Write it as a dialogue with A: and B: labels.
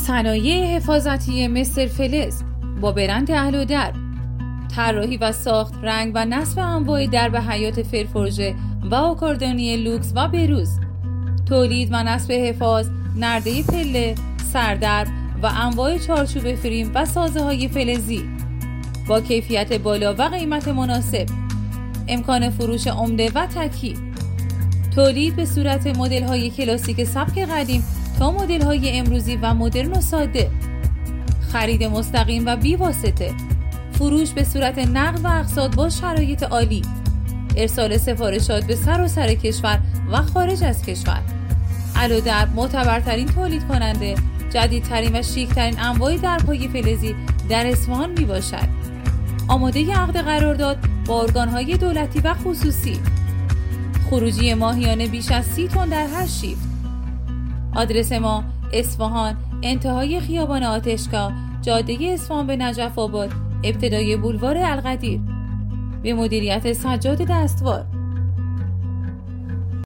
A: صنایع حفاظتی مستر فلز با برند اهل و در، طراحی و ساخت، رنگ و نصب انواع درب حیات فرفورژه و آکاردانی لوکس و بروز، تولید و نصب حفاظ، نرده پله، سردرب و انواع چارچوب فریم و سازه های فلزی با کیفیت بالا و قیمت مناسب، امکان فروش عمده و تکی، تولید به صورت مدل های کلاسیک سبک قدیم تا مدل های امروزی و مدرن و ساده، خرید مستقیم و بی واسطه، فروش به صورت نقد و اقساط با شرایط عالی، ارسال سفارشات به سراسر کشور و خارج از کشور. اهل و در معتبرترین تولید کننده، جدیدترین و شیکترین انواع درب‌های فلزی در اصفهان می باشد. آماده عقد قرارداد با ارگان‌های دولتی و خصوصی. خروجی ماهیانه بیش از 30 تن در هر شیفت. آدرس ما اصفهان، انتهای خیابان آتشگاه، جاده اصفهان به نجف آباد، ابتدای بولوار القدیر، به مدیریت سجاد دستوار.